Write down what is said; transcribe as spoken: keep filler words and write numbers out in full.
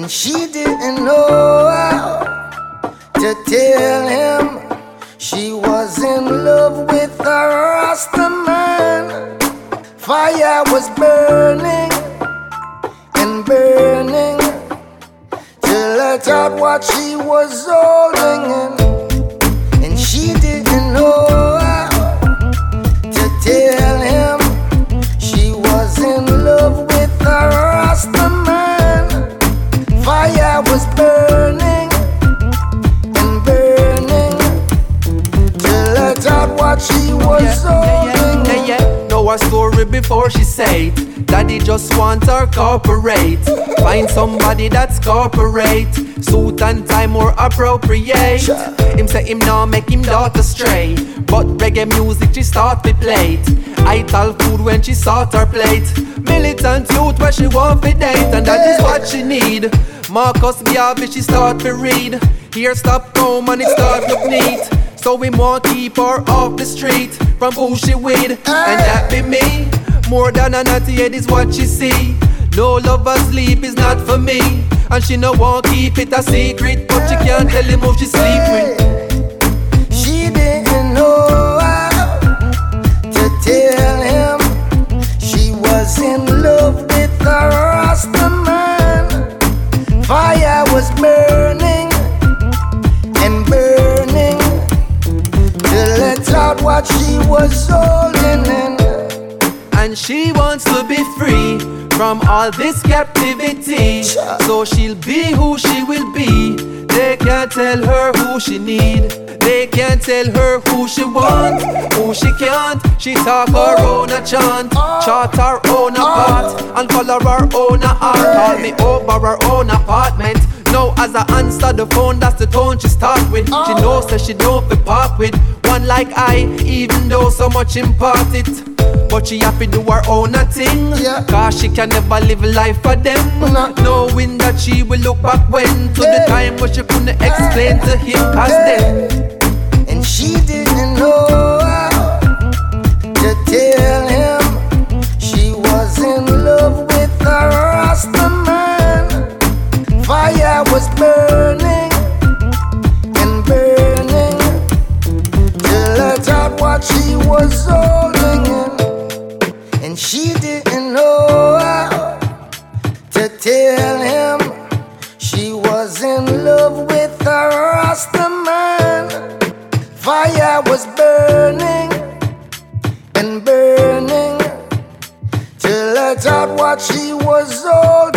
and she didn't know how to tell him she was in love with a Rasta man. Fire was burning and burning till I thought what she was holding in, and she didn't know how to tell him she was in love with a Rasta man. Fire was burning and burning till I thought what she was yeah, holding yeah, yeah, yeah, yeah. Know her story before she said daddy just want her corporate. Find somebody that's corporate, suit and tie more appropriate. Him say him now make him daughter stray, but reggae music she start to play it. I tell food when she sort her plate. Militant youth where she want to date, and that is what she need. Marcus Garvey she start to read. Here stop home and it start look neat. So we want keep her off the street from who she with, and that be me. More than a naughty head is what she see. No love or sleep is not for me, and she no want keep it a secret, but she can't tell him who she sleep with. She didn't know how to tell him she was in love with a Rasta man. Fire was burning and burning till I thought what she was holding in, and she wants to be free from all this captivity. So she'll be who she will be. They can't tell her who she need. They can't tell her who she want, who she can't. She talk her own a chant, chart her own a part, and color her own a art. Call me over her own apartment. Now as I answer the phone, that's the tone she start with. She knows that she don't be part with one like I, even though so much impart it. But she have to do her own a thing, yeah. Cause she can never live life for them, no. Knowing that she will look back when to yeah. the time when she couldn't explain to him past them. And she didn't know how to tell him she was in love with a Rasta man. Fire was burning and burning till I thought what she was holding in, and she didn't know how to tell him she was in love with a Rasta man. Fire was burning and burning till I thought what she was holding